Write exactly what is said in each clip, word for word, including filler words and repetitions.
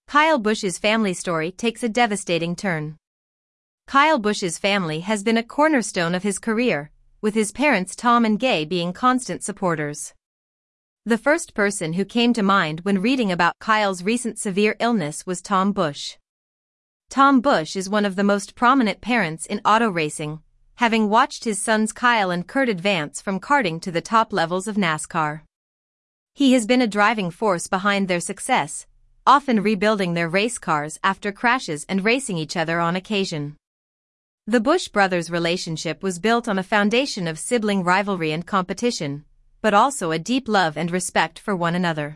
Kyle Busch's family story takes a devastating turn. Kyle Busch's family has been a cornerstone of his career, with his parents Tom and Gay being constant supporters. The first person who came to mind when reading about Kyle's recent severe illness was Tom Busch. Tom Busch is one of the most prominent parents in auto racing, having watched his sons Kyle and Kurt advance from karting to the top levels of NASCAR. He has been a driving force behind their success, often rebuilding their race cars after crashes and racing each other on occasion. The Busch brothers' relationship was built on a foundation of sibling rivalry and competition, but also a deep love and respect for one another.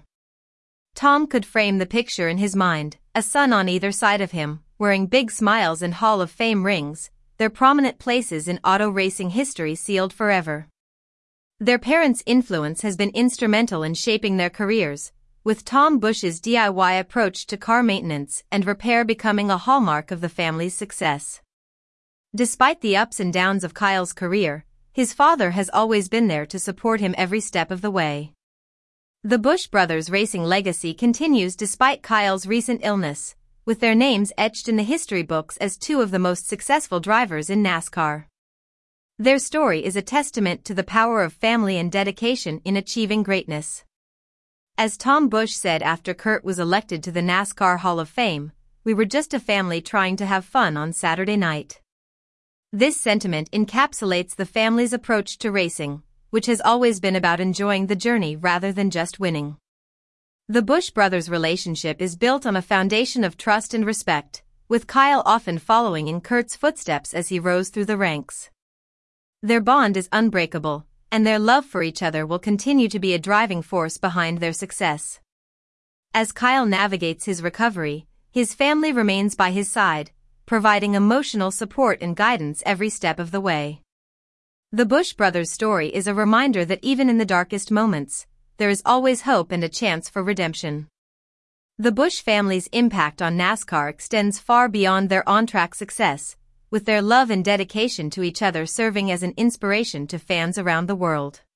Tom could frame the picture in his mind, a son on either side of him, wearing big smiles and Hall of Fame rings, their prominent places in auto racing history sealed forever. Their parents' influence has been instrumental in shaping their careers, with Tom Busch's D I Y approach to car maintenance and repair becoming a hallmark of the family's success. Despite the ups and downs of Kyle's career, his father has always been there to support him every step of the way. The Busch brothers' racing legacy continues despite Kyle's recent illness, with their names etched in the history books as two of the most successful drivers in NASCAR. Their story is a testament to the power of family and dedication in achieving greatness. As Tom Busch said after Kurt was elected to the NASCAR Hall of Fame, "We were just a family trying to have fun on Saturday night." This sentiment encapsulates the family's approach to racing, which has always been about enjoying the journey rather than just winning. The Busch brothers' relationship is built on a foundation of trust and respect, with Kyle often following in Kurt's footsteps as he rose through the ranks. Their bond is unbreakable, and their love for each other will continue to be a driving force behind their success. As Kyle navigates his recovery, his family remains by his side, providing emotional support and guidance every step of the way. The Busch brothers' story is a reminder that even in the darkest moments, there is always hope and a chance for redemption. The Busch family's impact on NASCAR extends far beyond their on-track success, with their love and dedication to each other serving as an inspiration to fans around the world.